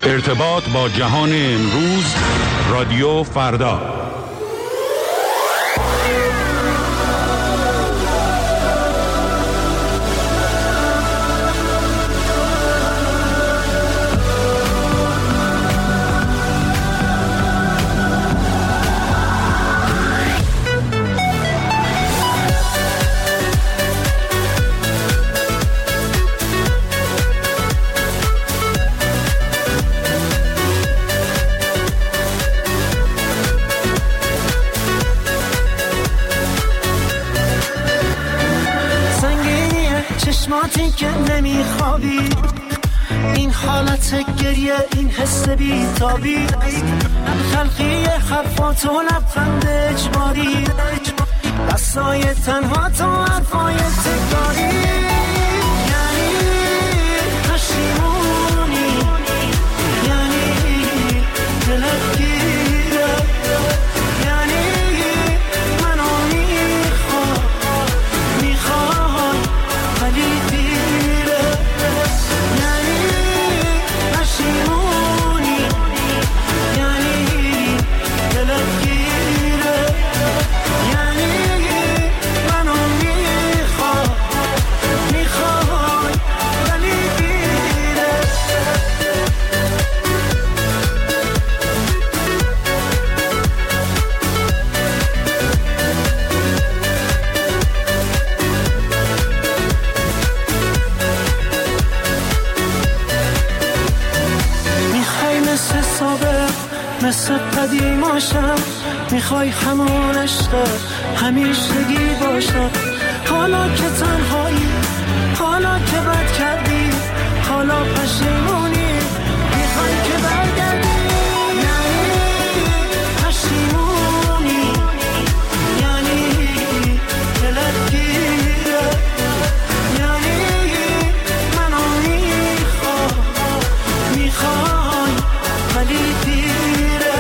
ارتباط با جهان امروز، رادیو فردا. چشماتی که نمیخوابی، این حالت گریه، این حس بیتابی، تلخی حرفات و لبخند اجباری، دستای تنها تو حرفای تکراری، یعنی پشیمونی، یعنی دلت گیره، یعنی منو میخوای ولی دیره، یعنی پشیمونی، یعنی دلت گیره، یعنی منو میخوای ولی دیره. میخوای مثل سابق، مثل قدیماشم، میخوای همون عشق همیشگی باشد، حالا که تنهایی، حالا که بد کردی، حالا پشیمونی، میخوای که برگردی، یعنی پشیمونی، یعنی دلت گیره، یعنی منو میخوای ولی دیره.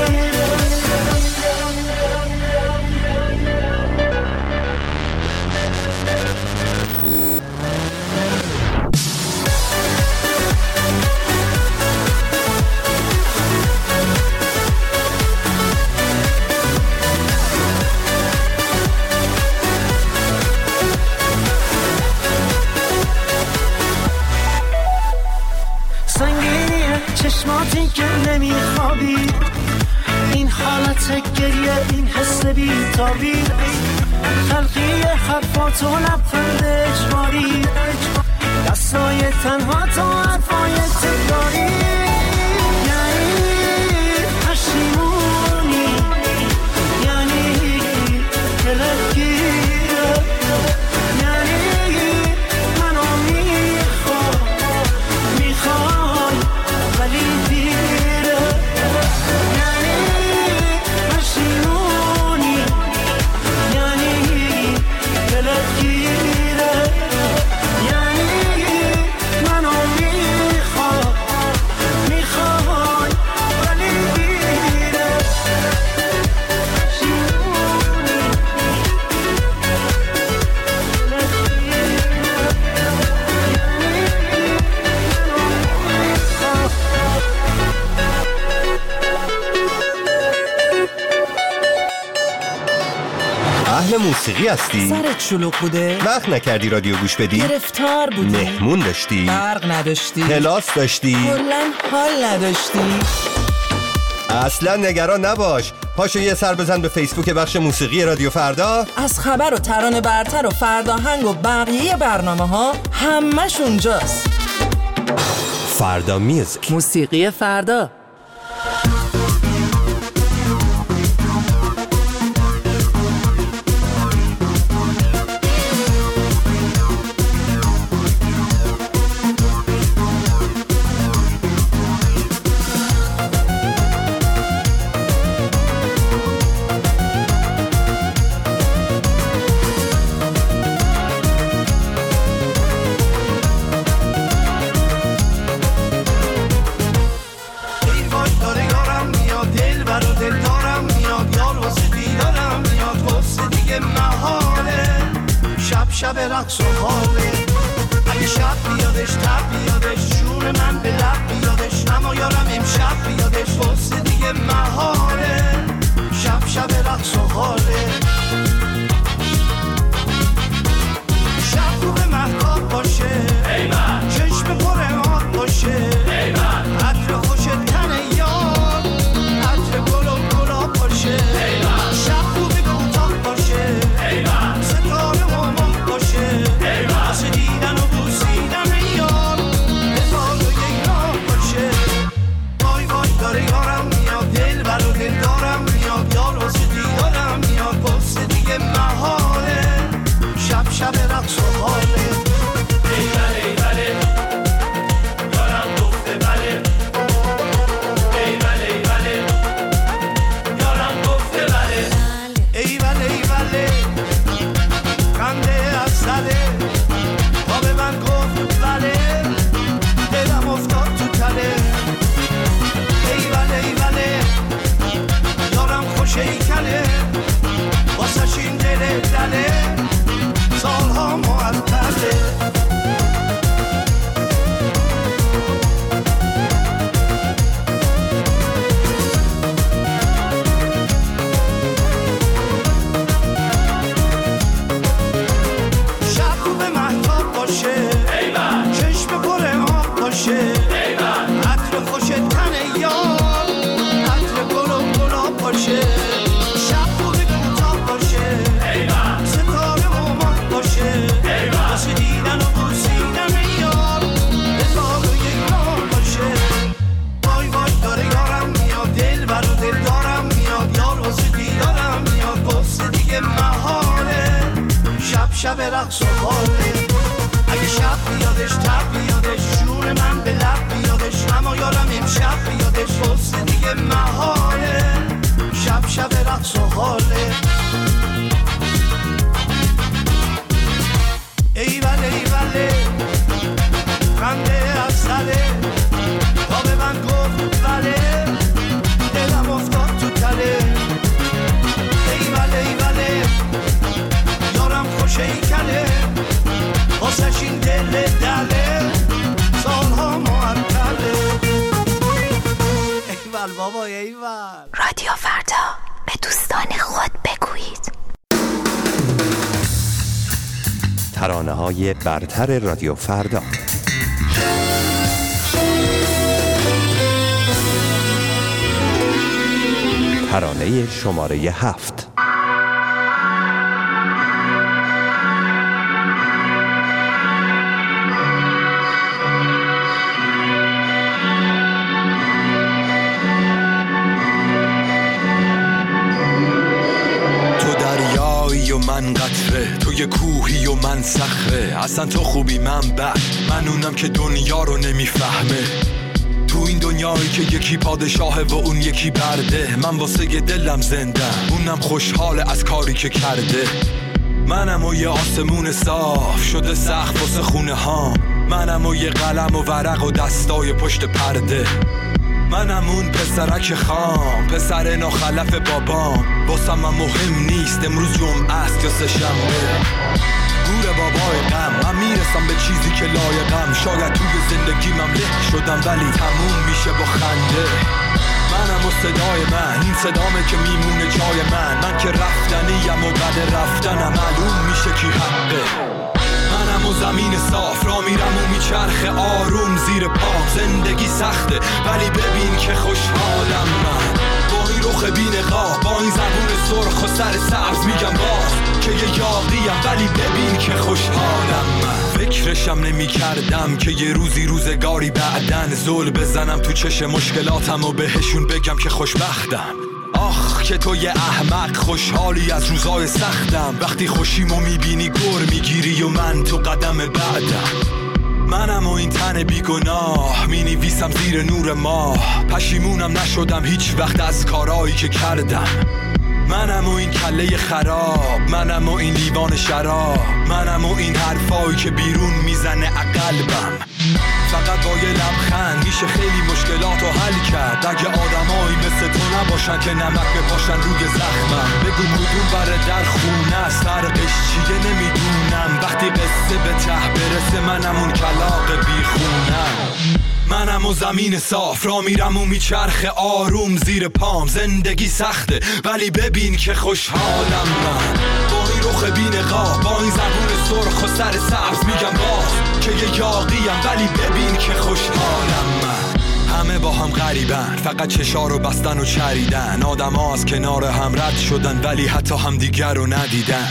سنگینیه چشماتی که نمیخوابی، این حالت گریه، این حس بیتابی، تلخی حرفات و لبخند اجباری، دستای تنها تو حرفای تکراری، یعنی پشیمونی، یعنی دلت گیره، یعنی منو میخوای ولی دیره، یعنی پشیمونی، یعنی دلت گیره، یعنی منو میخوای ولی دیره. اهل موسیقی هستی؟ سرت شلوغ بوده؟ وقت نکردی رادیو گوش بدی؟ گرفتار بودی؟ مهمون داشتی؟ برق نداشتی؟ کلاس داشتی؟ کلاً حال نداشتی؟ اصلا نگران نباش، پاشو یه سر بزن به فیسبوک بخش موسیقی رادیو فردا. از خبر و ترانه برتر و فرداهنگ و بقیه برنامه ها همش اونجاست. فردا میوزیک، موسیقی فردا. شب رقص و حاله، اگه شب بیادش تب بیادش، جون من به لب بیادش، اما یارم امشب شب رقص و حاله اگه شب بیادش تب بیادش جون من به لب بیادش اما یارم امشب بیادش بس دیگه محاله شب رقص و حاله ایوله خنده از سره تا به من گفت بله دلم افتاد تو تله ایوله یارم خوشه ای کله واسش این دل دله سالها معطله ایول بابا ایول. رادیو فردا، به دوستان خود بگویید. ترانه‌های برتر رادیو فردا. ترانه شماره 7. من قطره، تو یه کوهی و من صخره. اصلا تو خوبی من بد، من اونم که دنیا رو نمیفهمه. تو این دنیایی که یکی پادشاهه و اون یکی برده، من واسه یه دلم زنده، اونم خوشحاله از کاری که کرده. منم و یه آسمون صاف شده سقف واسه خونه ها، منم و یه قلم و ورق و دستای پشت پرده. منم اون پسرک خام، پسر ناخلف بابام. واسم من مهم نیست امروز جمعه است یا سه‌شنبه. گور بابای غم، من میرسم به چیزی که لایقم. شاید توی زندگیمم له شدم ولی تموم میشه با خنده. منم و صدای من، این صدامه که میمونه جای من که رفتنیم و بعد رفتنم معلوم میشه کی حقه. منم و زمین صاف را میرم و میچرخه آروم زیر پام. زندگی سخته ولی ببین که خوشحالم من، با این رخ بی‌نقاب، با این زبون سرخ و سر سبز میگم باز که یه یاغیم ولی ببین که خوشحالم من. فکرشم نمی کردم که یه روزی روزگاری بعدن زل بزنم تو چش مشکلاتم و بهشون بگم که خوشبختم. آخ که تو یه احمق خوشحالی از روزای سختم. وقتی خوشیمو میبینی گر میگیری و من تو قدم بعدم. منم و این تن بیگناه مینویسم زیر نور ماه. پشیمونم نشدم هیچ وقت از کارایی که کردم. منم و این کله خراب، منم و این لیوان شراب، منم و این حرفایی که بیرون میزنه قلبم. فقط با یه لبخند میشه خیلی مشکلاتو حل کرد. اگه آدمایی مثل تو نباشن که نمک بپاشن روی زخمم. بگو کدوم بره در خونه است، فرقش چیه نمیدونم. وقتی قصه به ته برسه منم اون کلاغ بیخونم. منم و زمین صاف را میرم و میچرخه آروم زیر پام. زندگی سخته ولی ببین که خوشحالم من، با این رخ بی‌نقاب، با این زبون سرخ و سر سبز میگم باز که یه یاغیم ولی ببین که خوشحالم من. همه با هم غریبن، فقط چشا رو بستن و چریدن. آدم ها از کنار هم رد شدن ولی حتی هم دیگر رو ندیدن.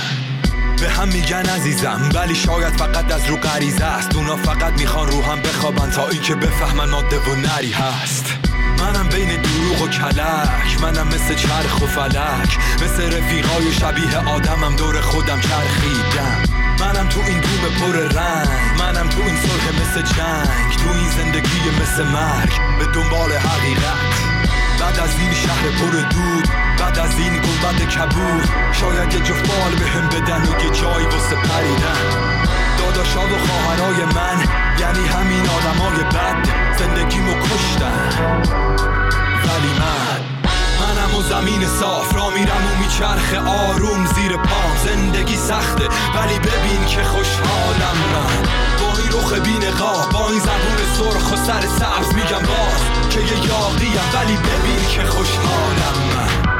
به هم میگن عزیزم ولی شاید فقط از رو غریزه است. اونا فقط میخوان رو هم بخوابن تا این که بفهمن ماده و نری هست. منم بین دروغ و کلک، منم مثل چرخ و فلک، مثل رفیقای شبیه آدمم دور خودم چرخیدم. منم تو این دوم پر رنگ، منم تو این صلح مثل جنگ، تو این زندگی مثل مرگ به دنبال حقیقت. بعد از این شهر پر دود، بعد از این گنبد کبود، شاید یه جفت بال بهم بدن و یه جایی واسه پریدن. داداشا و خواهرای من یعنی همین آدمای بد، زندگیمو کشتن ولی منم و زمین صاف را میرم و میچرخه آروم زیر پام. زندگی سخته ولی ببین که خوشحالم من، با این رخ بی‌نقاب، با این زبون سرخ و سر سبز میگم باز که یه یاغیم ولی ببین که خوشحالم من.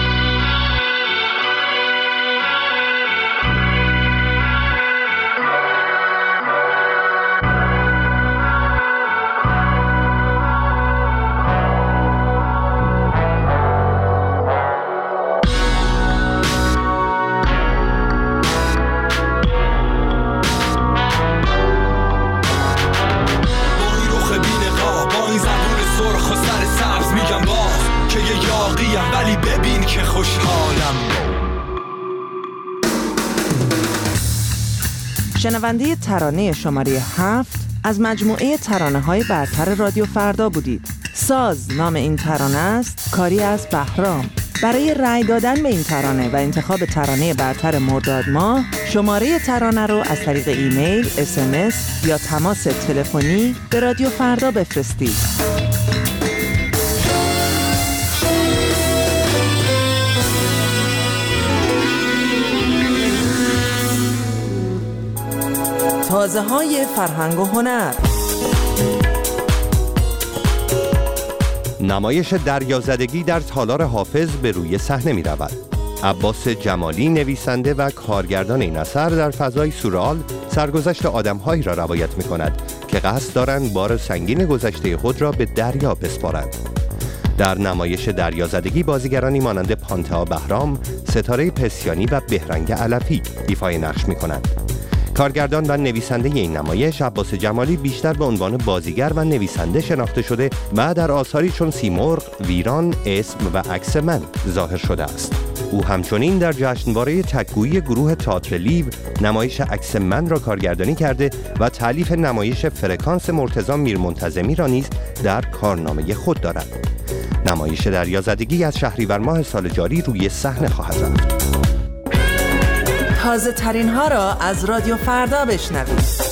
ولی ببین که خوشحالم. شنونده ترانه شماره 7 از مجموعه ترانه‌های برتر رادیو فردا بودید. ساز نام این ترانه است، کاری از بهرام. برای رأی دادن به این ترانه و انتخاب ترانه برتر مرداد ماه، شماره ترانه رو از طریق ایمیل، SMS یا تماس تلفنی به رادیو فردا بفرستید. تازه‌های فرهنگ و هنر. نمایش دریازدگی در تالار حافظ به روی صحنه می رود. عباس جمالی نویسنده و کارگردان این اثر در فضای سورئال سرگذشت آدم‌هایی را روایت می کند که قصد دارند بار سنگین گذشته خود را به دریا بسپارند. در نمایش دریازدگی بازیگرانی مانند پانتا بهرام، ستاره پسیانی و بهرنگ علفی ایفای نقش می کنند. کارگردان و نویسنده این نمایش عباس جمالی بیشتر به عنوان بازیگر و نویسنده شناخته شده و در آثاری چون سیمرغ، ویران، اسم و عکس من ظاهر شده است. او همچنین در جشنواره تک‌گویی گروه تئاتر لیو نمایش عکس من را کارگردانی کرده و تألیف نمایش فرکانس مرتضی میرمنتظمی را نیز در کارنامه خود دارد. نمایش دریازدگی از شهریور ماه سال جاری روی صحنه خواهد رفت. تازه ترین ها را از رادیو فردا بشنوید.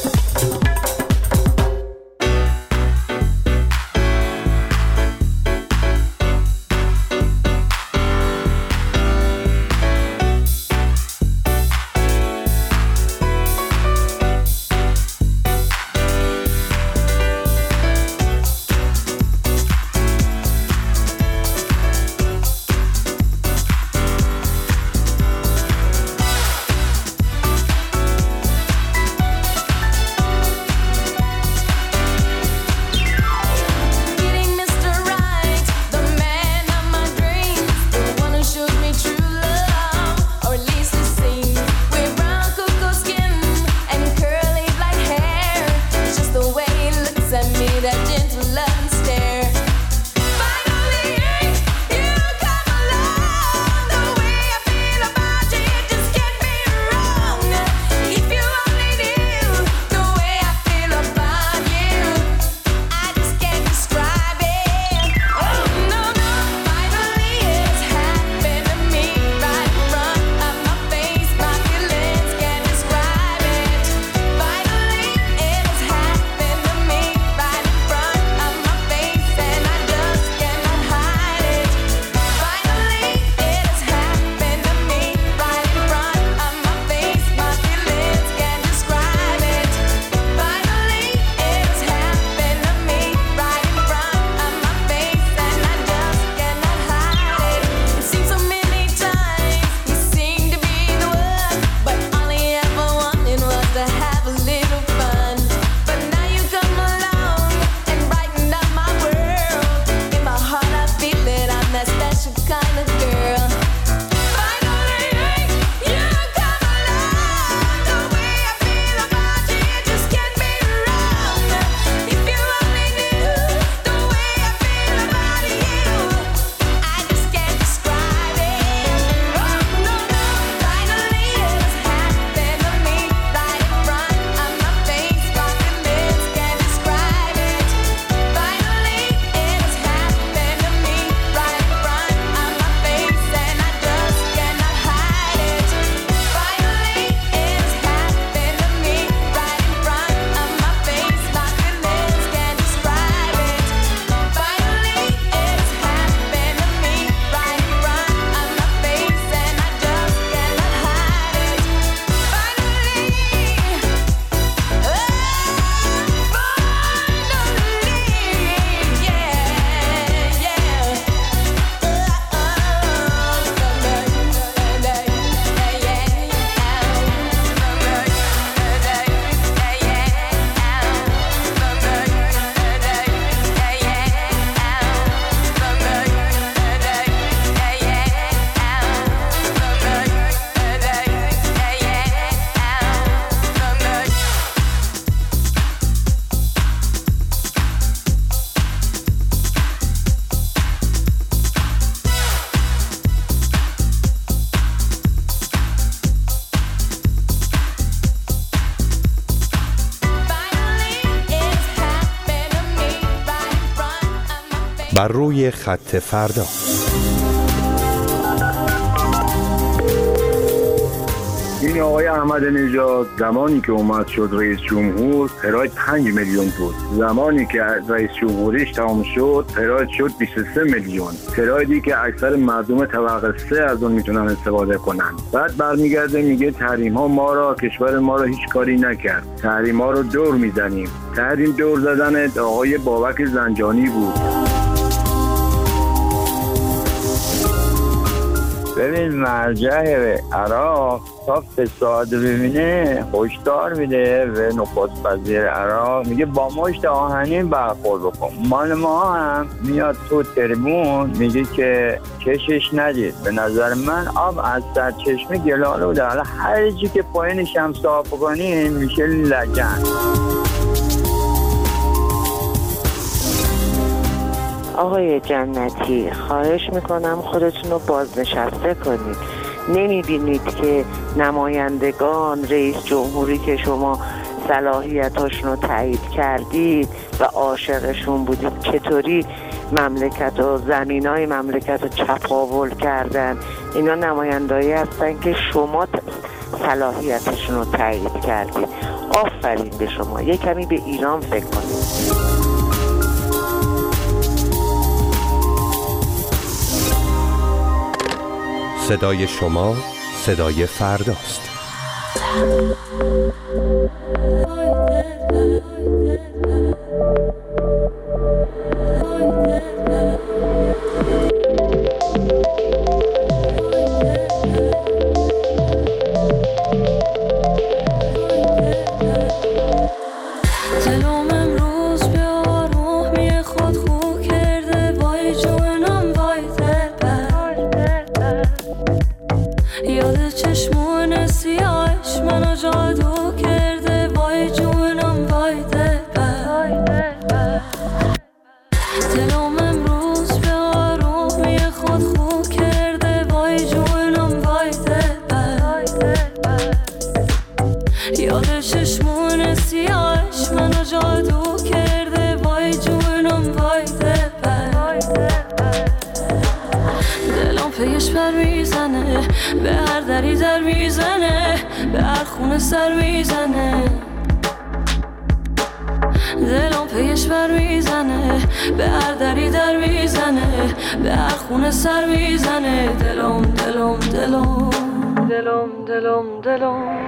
بر روی خط فردا. این آقای احمد نژاد زمانی که اومد شد رئیس جمهور پراید 5 میلیون بود. زمانی که رئیس جمهوریش تمام شد پراید شد 23 میلیون. پرایدی که اکثر مردم طبقه 3 از اون میتونن استفاده کنن. بعد برمیگرده میگه تحریم ها ما را، کشور ما را هیچ کاری نکرد. تحریم ها رو دور میزنیم. تحریم دور زدن آقای بابک زنجانی بود. ببین مرجع عراق تا فساد ببینه هشدار میده به نخست وزیر عراق، میگه با مشت آهنین برخورد بکن. مال ما هم میاد تو تریبون میگه که کشش ندید. به نظر من آب از سرچشمه گلاله بوده، حالا هر چی که پایینش هم صاف کنین میشه لگن. آقای جنتی خواهش میکنم خودتون رو بازنشسته کنید. نمیبینید که نمایندگان رئیس جمهوری که شما صلاحیتاشون رو تایید کردید و عاشقشون بودید چطوری مملکت و زمینای مملکت رو چپاول کردن؟ اینا نمایندایی هستن که شما صلاحیتشون رو تایید کردید. آفرین به شما. یه کمی به ایران فکر کنید. صدای شما صدای فرداست. به هر دری در میزنه، به هر خونه سر میزنه. دلم پیش بر میزنه، به هر دری در میزنه، به هر خونه سر میزنه. دلم دلم دلم دلم دلم دلم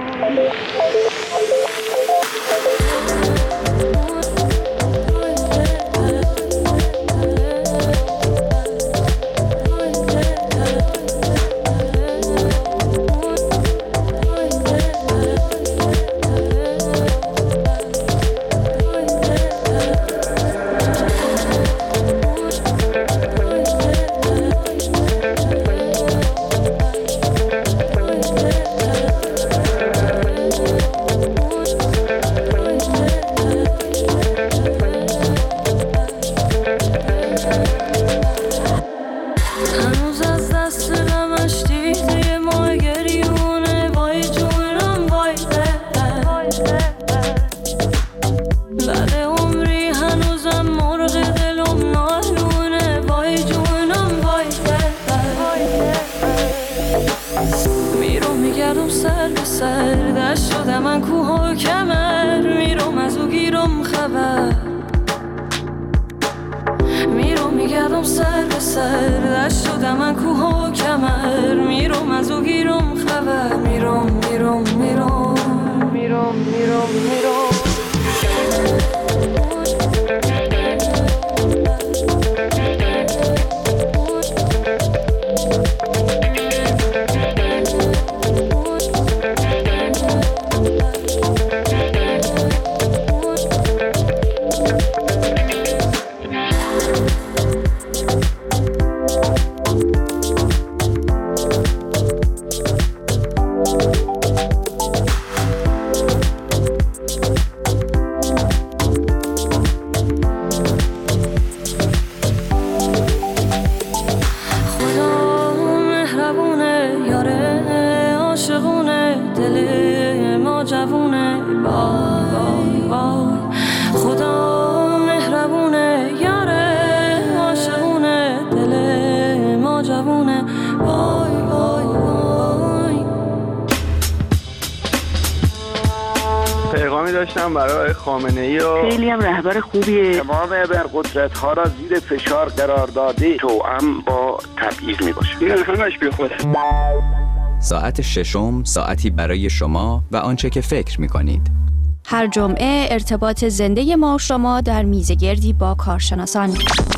پیامی داشتم برای خامنه‌ای و خیلی هم رهبر خوبیه. تمام ابرقدرت‌ها را زیر فشار قرار داده، توأم با تبعیض میباشه. این همش بیخوده. ساعت ششم، ساعتی برای شما و آنچه که فکر می‌کنید. هر جمعه ارتباط زنده ما و شما در میزگردی با کارشناسان.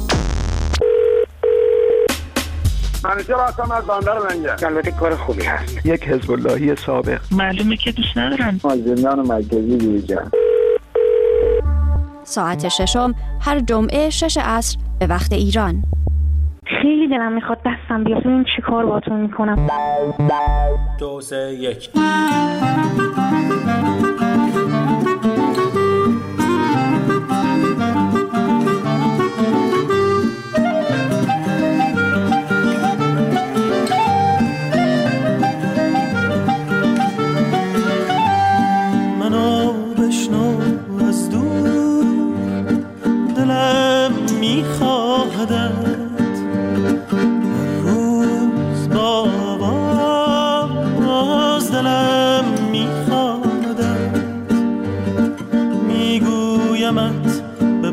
منیجر هستم از بندر لنگر. البته کار خوبی هست. یک حزب اللهی سابق. معلومه که دوست ندارن. از زندان مرکزی بیرون. ساعت ششم هر جمعه 6 عصر به وقت ایران. خیلی دلم میخواد دستم بیاد. این چی کار باتون میکنم؟ 2 3 1 منو بشنو از دور، دلم میخواهدت روز با آواز، دلم میخواهدت میگویمت به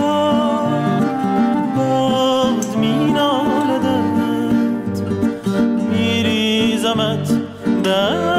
باد مینالدت میریزمت در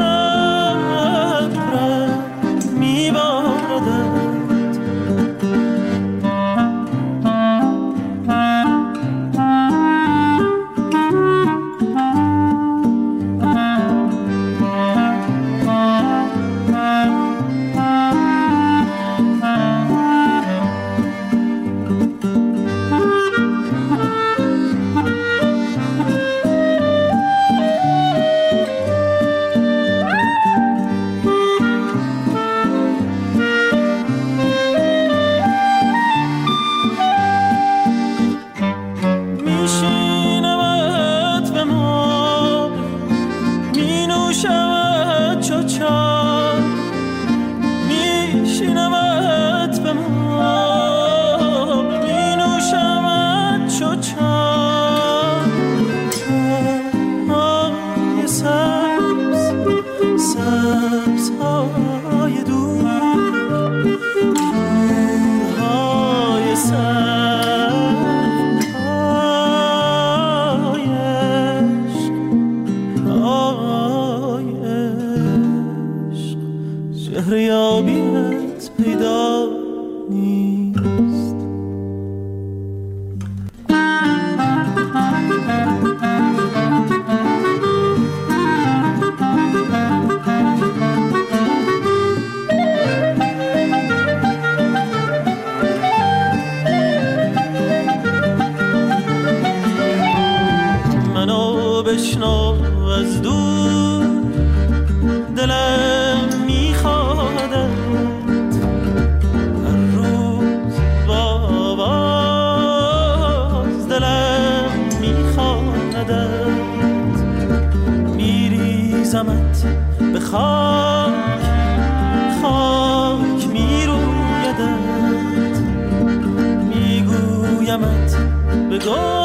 بشنو از دور، دلم میخوادت هر روز با آواز، دلم میخوادت میریزمت به خاک، خاک میرویدت میگویمت به گل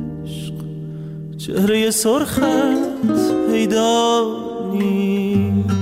چهره سرخت پیدا نیست.